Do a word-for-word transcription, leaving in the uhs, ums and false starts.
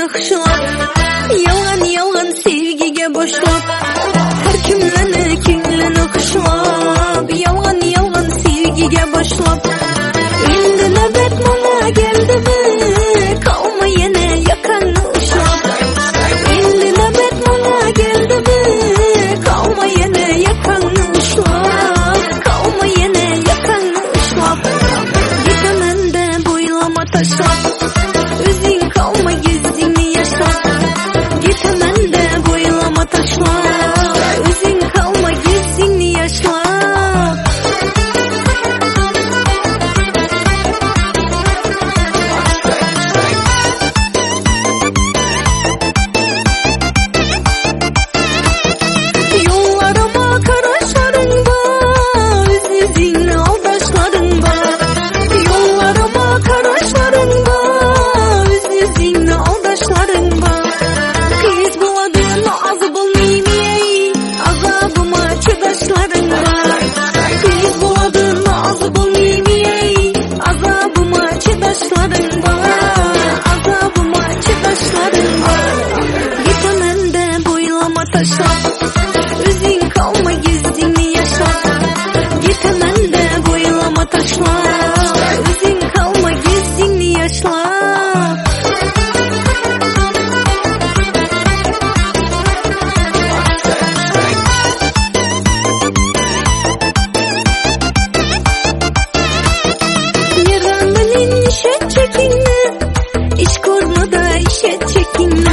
nakşlap, yalgan yalgan sevgiga boşlap, her kimleni kimle nakşlap, yalgan yalgan sevgiga boşlap. Endi navbat mana keldimi, kalma yana yaqinni ushlab. Endi navbat mana keldimi, kalma yana yaqinni ushlab, kalma yana yaqinni ushlab. Yetamanda bo'ylama tashlab, o'zing kalma yuzingni yashlab. Yetamanda bo'ylama tashlab, o'zing kalma yuzingni yashlab. Yollarıma karışların var, özünü aldaşların var. Yollarıma karışların var, özünü aldaşların var. Kız buladın azı bulmayayım, azabıma çıdaşların var. Kız buladın azı bulmayayım, azabıma çıdaşların var. Azabıma çıdaşların var. Yetamanda bo'ylama tashlab, o'zing kalma yuzingni yashlab. Yetamanda bo'ylama tashlab, o'zing kalma yuzingni yashlab. Yig'amning ishat chekingni, ish ko'rmada ishat chekingni.